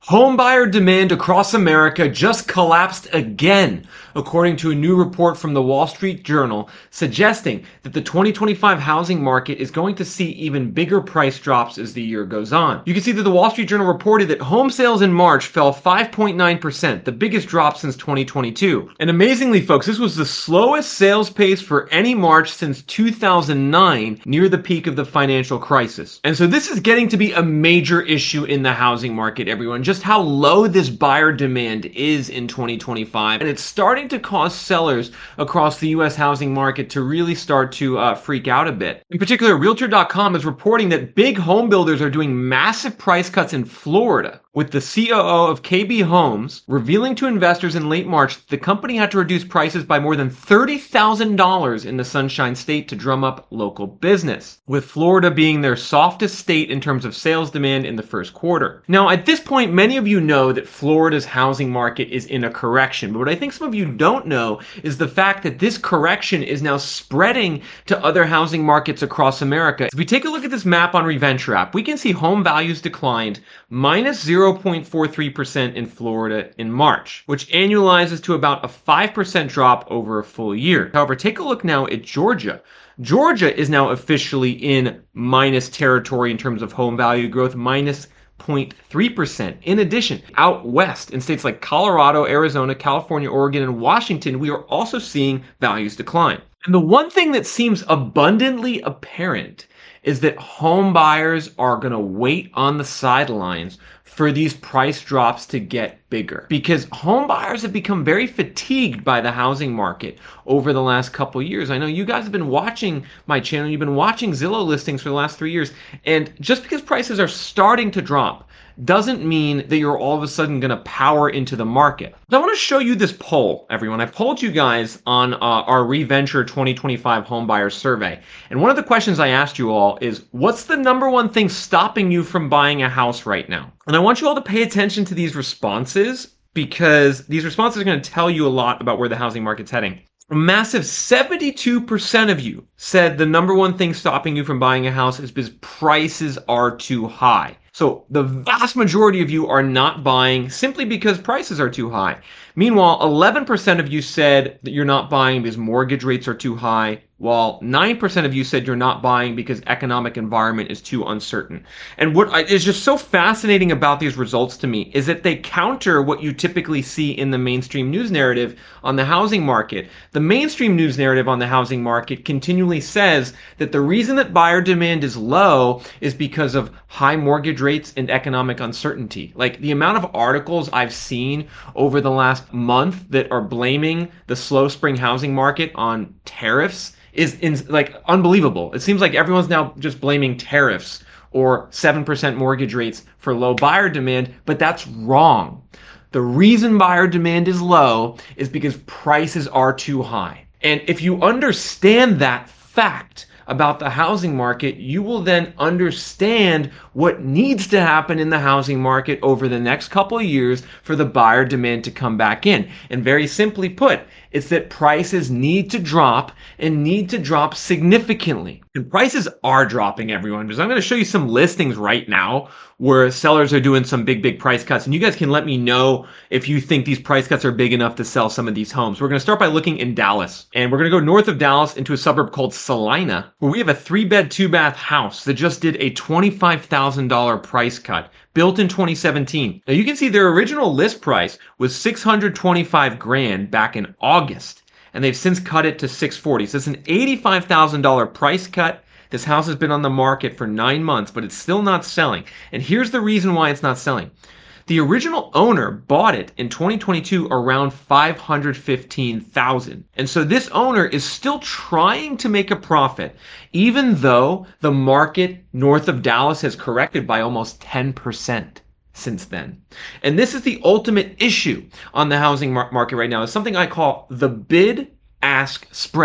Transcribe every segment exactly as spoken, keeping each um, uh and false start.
Homebuyer demand across America just collapsed again, according to a new report from the Wall Street Journal, suggesting that the twenty twenty-five housing market is going to see even bigger price drops as the year goes on. You can see that the Wall Street Journal reported that home sales in March fell five point nine percent, the biggest drop since twenty twenty-two. And amazingly, folks, this was the slowest sales pace for any March since two thousand nine, near the peak of the financial crisis. And so this is getting to be a major issue in the housing market, everyone. Just how low this buyer demand is in twenty twenty-five, and it's starting to cause sellers across the U S housing market to really start to uh, freak out a bit. In particular, Realtor dot com is reporting that big home builders are doing massive price cuts in Florida, with the C O O of K B Homes revealing to investors in late March that the company had to reduce prices by more than thirty thousand dollars in the Sunshine State to drum up local business, with Florida being their softest state in terms of sales demand in the first quarter. Now, at this point, many of you know that Florida's housing market is in a correction, but what I think some of you don't know is the fact that this correction is now spreading to other housing markets across America. If we take a look at this map on Reventure app, we can see home values declined minus zero point four three percent in Florida in March, which annualizes to about a five percent drop over a full year. However, take a look now at Georgia. Georgia is now officially in minus territory in terms of home value growth, minus zero point three percent. In addition, out west in states like Colorado, Arizona, California, Oregon, and Washington, we are also seeing values decline. And the one thing that seems abundantly apparent is that home buyers are going to wait on the sidelines for these price drops to get bigger, because home buyers have become very fatigued by the housing market over the last couple of years. I know you guys have been watching my channel, you've been watching Zillow listings for the last three years, and just because prices are starting to drop doesn't mean that you're all of a sudden going to power into the market. So I want to show you this poll, everyone. I polled you guys on uh, our Reventure twenty twenty-five home buyer survey. And one of the questions I asked you all is, what's the number one thing stopping you from buying a house right now? And I want you all to pay attention to these responses, because these responses are going to tell you a lot about where the housing market's heading. A massive seventy-two percent of you said the number one thing stopping you from buying a house is because prices are too high. So the vast majority of you are not buying simply because prices are too high. Meanwhile, eleven percent of you said that you're not buying because mortgage rates are too high, while nine percent of you said you're not buying because economic environment is too uncertain. And what is just so fascinating about these results to me is that they counter what you typically see in the mainstream news narrative on the housing market. The mainstream news narrative on the housing market continually says that the reason that buyer demand is low is because of high mortgage rates and economic uncertainty. Like, the amount of articles I've seen over the last month that are blaming the slow spring housing market on tariffs is in, like unbelievable. It seems like everyone's now just blaming tariffs or seven percent mortgage rates for low buyer demand, but that's wrong. The reason buyer demand is low is because prices are too high. And if you understand that fact about the housing market, you will then understand what needs to happen in the housing market over the next couple of years for the buyer demand to come back in. And very simply put, it's that prices need to drop and need to drop significantly. And prices are dropping, everyone, because I'm going to show you some listings right now where sellers are doing some big, big price cuts. And you guys can let me know if you think these price cuts are big enough to sell some of these homes. We're going to start by looking in Dallas. And we're going to go north of Dallas into a suburb called Salina, where we have a three-bed, two-bath house that just did a twenty-five thousand dollars price cut, built in twenty seventeen. Now you can see their original list price was six hundred twenty-five grand back in August, and they've since cut it to six forty. So it's an eighty-five thousand dollars price cut. This house has been on the market for nine months, but it's still not selling. And here's the reason why it's not selling. The original owner bought it in twenty twenty-two around five hundred fifteen thousand dollars. And so this owner is still trying to make a profit, even though the market north of Dallas has corrected by almost ten percent since then. And this is the ultimate issue on the housing mar- market right now. It's something I call the bid-ask spread.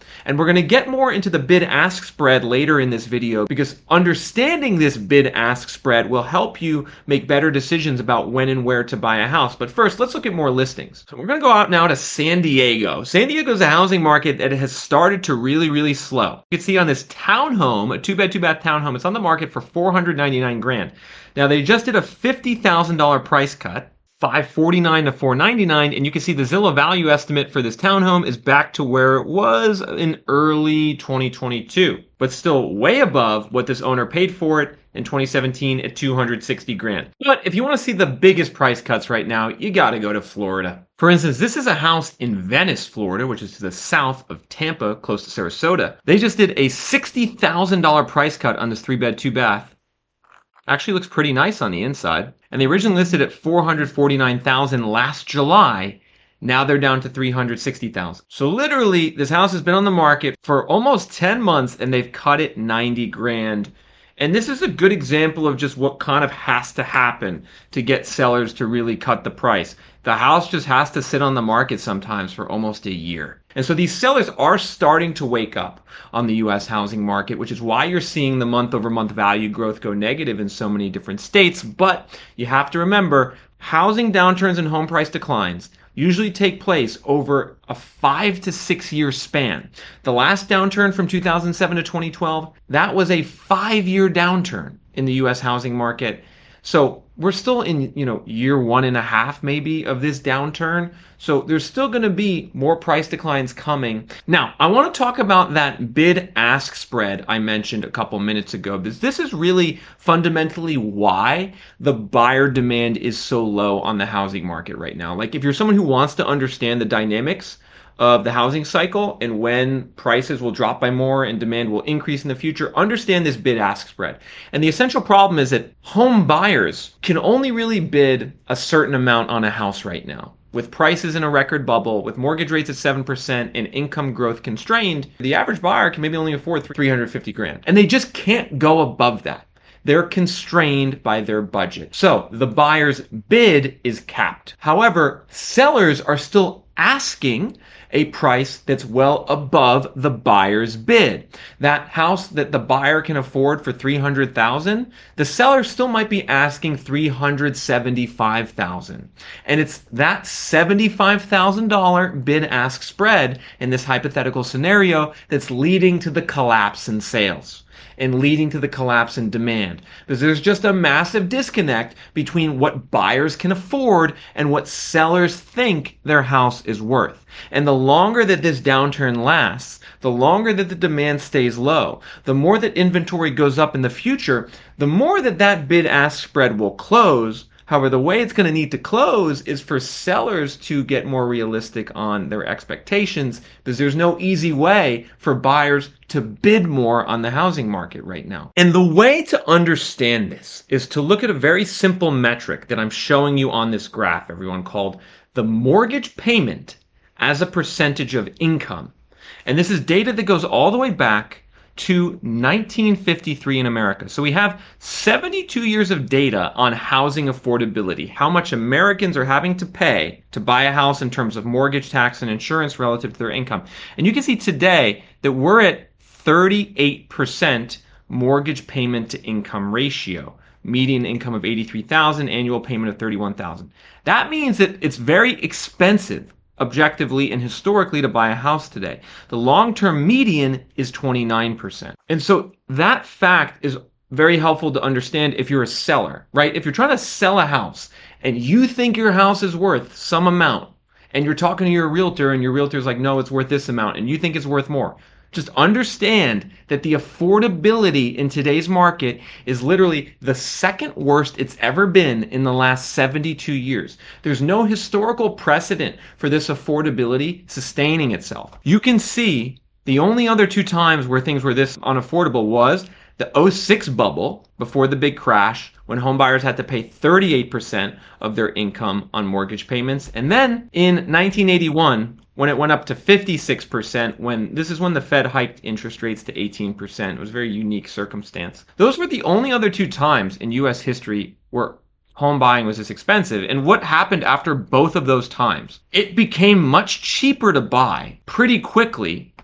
And we're going to get more into the bid-ask spread later in this video, because understanding this bid-ask spread will help you make better decisions about when and where to buy a house. But first, let's look at more listings. So we're going to go out now to San Diego. San Diego is a housing market that has started to really, really slow. You can see on this townhome, a two-bed, two-bath townhome, it's on the market for four hundred ninety-nine grand. Now, they just did a fifty thousand dollars price cut, five forty-nine to four ninety-nine, and you can see the Zillow value estimate for this townhome is back to where it was in early twenty twenty-two, but still way above what this owner paid for it in twenty seventeen at two hundred sixty grand. But if you want to see the biggest price cuts right now, you got to go to Florida. For instance, this is a house in Venice, Florida, which is to the south of Tampa, close to Sarasota. They just did a sixty thousand dollars price cut on this three-bed, two-bath. Actually looks pretty nice on the inside. And they originally listed at four hundred forty-nine thousand dollars last July. Now they're down to three hundred sixty thousand dollars. So literally, this house has been on the market for almost ten months and they've cut it ninety grand. And this is a good example of just what kind of has to happen to get sellers to really cut the price. The house just has to sit on the market sometimes for almost a year. And so these sellers are starting to wake up on the U S housing market, which is why you're seeing the month-over-month value growth go negative in so many different states. But you have to remember, housing downturns and home price declines usually take place over a five to six year span. The last downturn from two thousand seven to twenty twelve, that was a five year downturn in the U S housing market. So we're still in, you know, year one and a half maybe of this downturn. So there's still going to be more price declines coming. Now, I want to talk about that bid-ask spread I mentioned a couple minutes ago. This, this is really fundamentally why the buyer demand is so low on the housing market right now. Like, if you're someone who wants to understand the dynamics of the housing cycle and when prices will drop by more and demand will increase in the future, understand this bid-ask spread. And the essential problem is that home buyers can only really bid a certain amount on a house right now. With prices in a record bubble, with mortgage rates at seven percent and income growth constrained, the average buyer can maybe only afford three hundred fifty grand. And they just can't go above that. They're constrained by their budget. So the buyer's bid is capped. However, sellers are still asking a price that's well above the buyer's bid. That house that the buyer can afford for three hundred thousand dollars, the seller still might be asking three hundred seventy-five thousand dollars. And it's that seventy-five thousand dollars bid-ask spread in this hypothetical scenario that's leading to the collapse in sales and leading to the collapse in demand. Because there's just a massive disconnect between what buyers can afford and what sellers think their house is worth. And the longer that this downturn lasts, the longer that the demand stays low, the more that inventory goes up in the future, the more that that bid-ask spread will close. However, the way it's going to need to close is for sellers to get more realistic on their expectations, because there's no easy way for buyers to bid more on the housing market right now. And the way to understand this is to look at a very simple metric that I'm showing you on this graph, everyone, called the mortgage payment as a percentage of income. And this is data that goes all the way back to nineteen fifty-three in America. So we have seventy-two years of data on housing affordability, how much Americans are having to pay to buy a house in terms of mortgage, tax, and insurance relative to their income. And you can see today that we're at thirty-eight percent mortgage payment to income ratio, median income of eighty-three thousand dollars, annual payment of thirty-one thousand dollars. That means that it's very expensive objectively and historically to buy a house today. The long-term median is twenty-nine percent. And so that fact is very helpful to understand if you're a seller, right? If you're trying to sell a house and you think your house is worth some amount and you're talking to your realtor and your realtor's like, no, it's worth this amount, and you think it's worth more, just understand that the affordability in today's market is literally the second worst it's ever been in the last seventy-two years. There's no historical precedent for this affordability sustaining itself. You can see the only other two times where things were this unaffordable was the oh six bubble before the big crash, when homebuyers had to pay thirty-eight percent of their income on mortgage payments. And then in nineteen eighty-one, when it went up to fifty-six percent, when this is when the Fed hiked interest rates to eighteen percent. It was a very unique circumstance. Those were the only other two times in U S history where home buying was this expensive. And what happened after both of those times? It became much cheaper to buy pretty quickly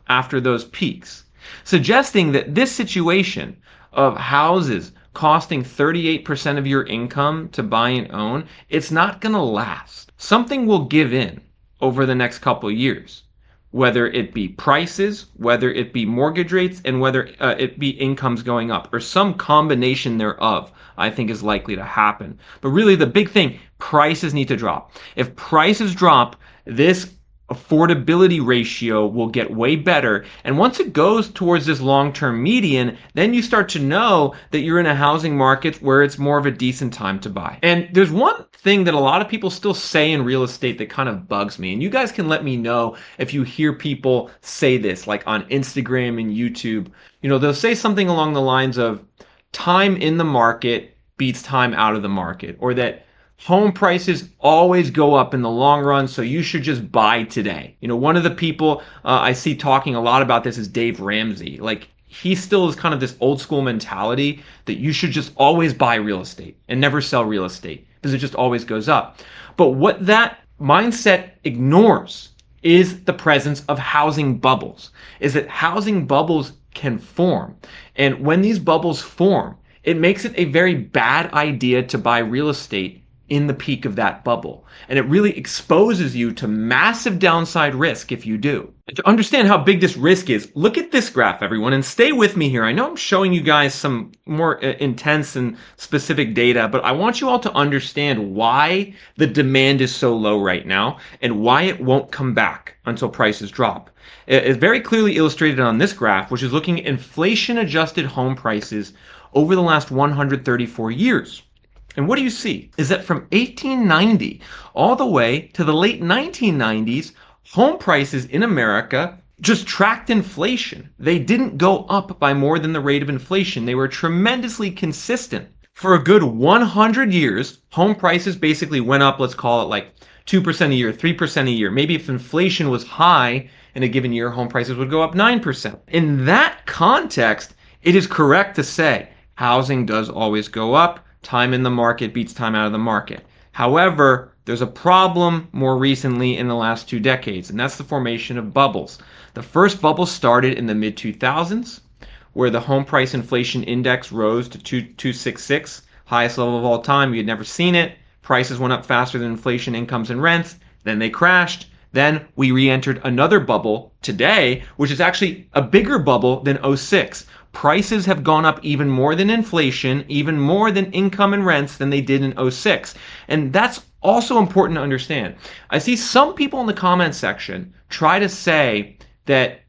after those peaks, suggesting that this situation of houses costing thirty-eight percent of your income to buy and own, it's not going to last. Something will give in over the next couple of years, whether it be prices, whether it be mortgage rates, and whether uh, it be incomes going up, or some combination thereof, I think is likely to happen. But really the big thing, prices need to drop. If prices drop, this affordability ratio will get way better. And once it goes towards this long-term median, then you start to know that you're in a housing market where it's more of a decent time to buy. And there's one thing that a lot of people still say in real estate that kind of bugs me. And you guys can let me know if you hear people say this, like on Instagram and YouTube. You know, they'll say something along the lines of time in the market beats time out of the market, or that home prices always go up in the long run, so you should just buy today. You know, one of the people uh, I see talking a lot about this is Dave Ramsey. Like, he still is kind of this old school mentality that you should just always buy real estate and never sell real estate because it just always goes up. But what that mindset ignores is the presence of housing bubbles, is that housing bubbles can form. And when these bubbles form, it makes it a very bad idea to buy real estate in the peak of that bubble. And it really exposes you to massive downside risk if you do. And to understand how big this risk is, look at this graph, everyone, and stay with me here. I know I'm showing you guys some more uh, intense and specific data, but I want you all to understand why the demand is so low right now and why it won't come back until prices drop. It's very clearly illustrated on this graph, which is looking at inflation-adjusted home prices over the last one hundred thirty-four years. And what do you see is that from eighteen ninety all the way to the late nineteen nineties, home prices in America just tracked inflation. They didn't go up by more than the rate of inflation. They were tremendously consistent. For a good one hundred years, home prices basically went up, let's call it like two percent a year, three percent a year. Maybe if inflation was high in a given year, home prices would go up nine percent. In that context, it is correct to say housing does always go up. Time in the market beats time out of the market. However, there's a problem more recently in the last two decades, and that's the formation of bubbles. The first bubble started in the mid two thousands, where the home price inflation index rose to two two six six, highest level of all time. You had never seen it. Prices went up faster than inflation, incomes, and rents. Then they crashed. Then we re-entered another bubble today, which is actually a bigger bubble than oh six. Prices have gone up even more than inflation, even more than income and rents than they did in oh six. And that's also important to understand. I see some people in the comment section try to say that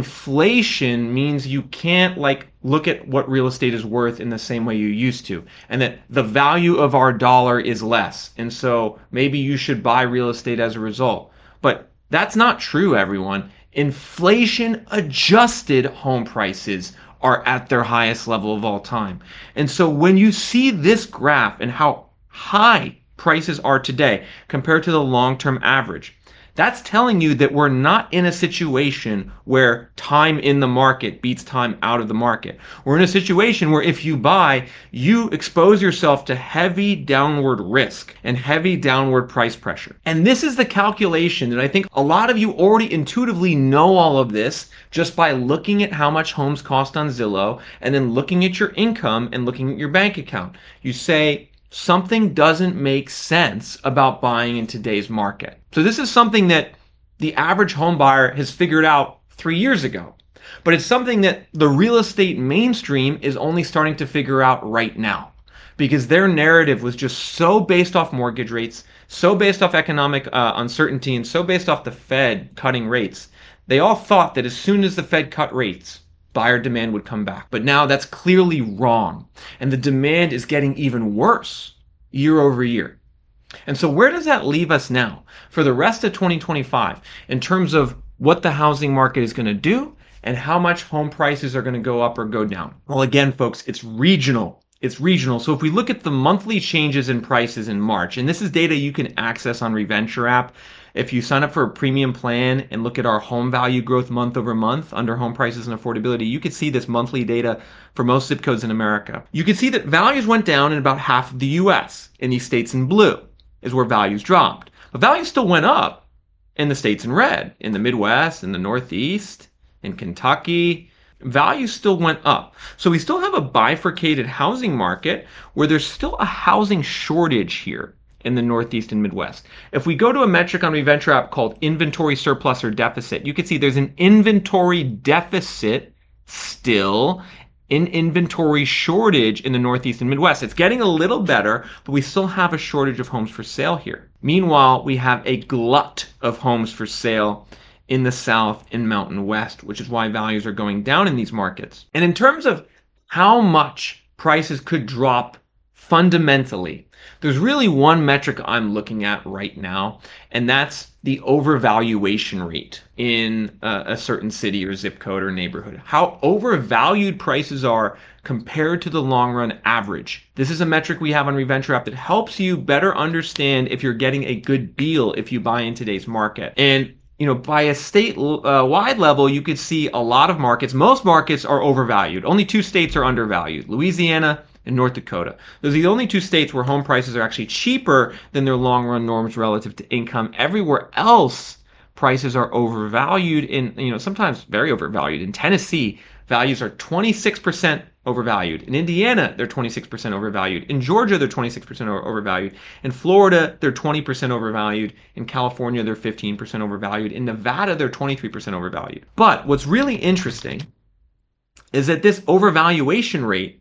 inflation means you can't like look at what real estate is worth in the same way you used to, and that the value of our dollar is less. And so maybe you should buy real estate as a result. But that's not true, everyone. Inflation adjusted home prices are at their highest level of all time. And so when you see this graph and how high prices are today compared to the long-term average, that's telling you that we're not in a situation where time in the market beats time out of the market. We're in a situation where if you buy, you expose yourself to heavy downward risk and heavy downward price pressure. And this is the calculation that I think a lot of you already intuitively know all of this just by looking at how much homes cost on Zillow and then looking at your income and looking at your bank account. You say, something doesn't make sense about buying in today's market. So this is something that the average home buyer has figured out three years ago. But it's something that the real estate mainstream is only starting to figure out right now, because their narrative was just so based off mortgage rates, so based off economic uh, uncertainty, and so based off the Fed cutting rates. They all thought that as soon as the Fed cut rates, buyer demand would come back. But now that's clearly wrong. And the demand is getting even worse year over year. And so where does that leave us now for the rest of twenty twenty-five in terms of what the housing market is going to do and how much home prices are going to go up or go down? Well, again, folks, it's regional. It's regional. So if we look at the monthly changes in prices in March, and this is data you can access on Reventure app. If you sign up for a premium plan and look at our home value growth month over month under home prices and affordability, you can see this monthly data for most zip codes in America. You can see that values went down in about half of the U S. In these states in blue is where values dropped. But values still went up in the states in red, in the Midwest, in the Northeast, in Kentucky, values still went up. So we still have a bifurcated housing market where there's still a housing shortage here in the Northeast and Midwest. If we go to a metric on Reventure app called inventory surplus or deficit, you can see there's an inventory deficit still, an inventory shortage in the Northeast and Midwest. It's getting a little better, but we still have a shortage of homes for sale here. Meanwhile, we have a glut of homes for sale in the South and Mountain West, which is why values are going down in these markets. And in terms of how much prices could drop fundamentally, there's really one metric I'm looking at right now, and that's the overvaluation rate in a, a certain city or zip code or neighborhood. How overvalued prices are compared to the long run average. This is a metric we have on Reventure app that helps you better understand if you're getting a good deal if you buy in today's market. And you know, by a state-wide uh, level, you could see a lot of markets. Most markets are overvalued. Only two states are undervalued, Louisiana and North Dakota. Those are the only two states where home prices are actually cheaper than their long-run norms relative to income. Everywhere else, prices are overvalued, in, you know, sometimes very overvalued. In Tennessee, values are twenty-six percent overvalued. In Indiana, they're twenty-six percent overvalued. In Georgia, they're twenty-six percent overvalued. In Florida, they're twenty percent overvalued. In California, they're fifteen percent overvalued. In Nevada, they're twenty-three percent overvalued. But what's really interesting is that this overvaluation rate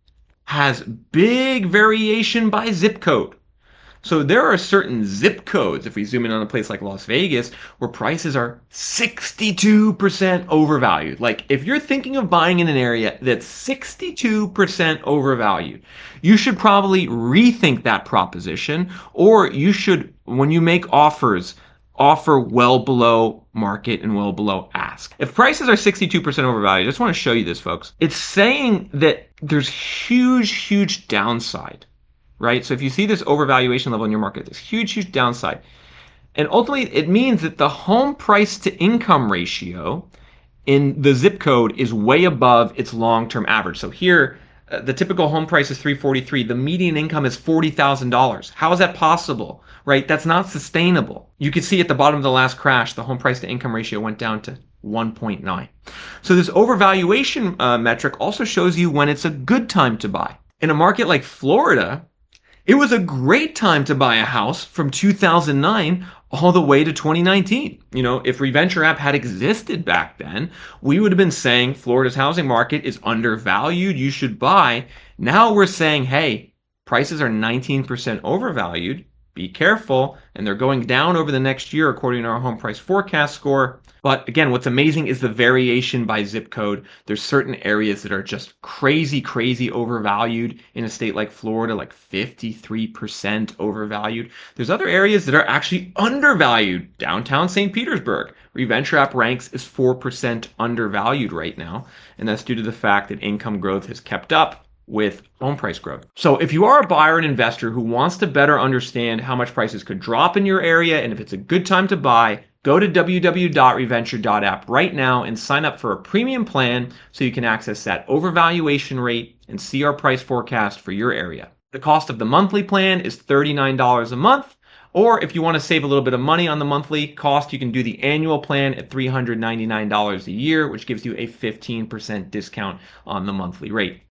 has big variation by zip code. So there are certain zip codes, if we zoom in on a place like Las Vegas, where prices are sixty-two percent overvalued. Like if you're thinking of buying in an area that's sixty-two percent overvalued, you should probably rethink that proposition, or you should, when you make offers, offer well below market and well below ask. If prices are sixty-two percent overvalued, I just want to show you this, folks. It's saying that there's huge, huge downside. Right? So if you see this overvaluation level in your market, there's huge, huge downside. And ultimately, it means that the home price to income ratio in the zip code is way above its long-term average. So here, uh, the typical home price is three forty-three. The median income is forty thousand dollars. How is that possible? Right? That's not sustainable. You can see at the bottom of the last crash, the home price to income ratio went down to one point nine. So this overvaluation uh, metric also shows you when it's a good time to buy. In a market like Florida, it was a great time to buy a house from two thousand nine all the way to twenty nineteen. You know, if Reventure app had existed back then, we would have been saying Florida's housing market is undervalued, you should buy. Now we're saying, hey, prices are nineteen percent overvalued, be careful, and they're going down over the next year according to our home price forecast score. But again, what's amazing is the variation by zip code. There's certain areas that are just crazy, crazy overvalued in a state like Florida, like fifty-three percent overvalued. There's other areas that are actually undervalued. Downtown Saint Petersburg, Reventure app ranks as four percent undervalued right now. And that's due to the fact that income growth has kept up with home price growth. So if you are a buyer and investor who wants to better understand how much prices could drop in your area and if it's a good time to buy, go to w w w dot reventure dot app right now and sign up for a premium plan so you can access that overvaluation rate and see our price forecast for your area. The cost of the monthly plan is thirty-nine dollars a month, or if you want to save a little bit of money on the monthly cost, you can do the annual plan at three hundred ninety-nine dollars a year, which gives you a fifteen percent discount on the monthly rate.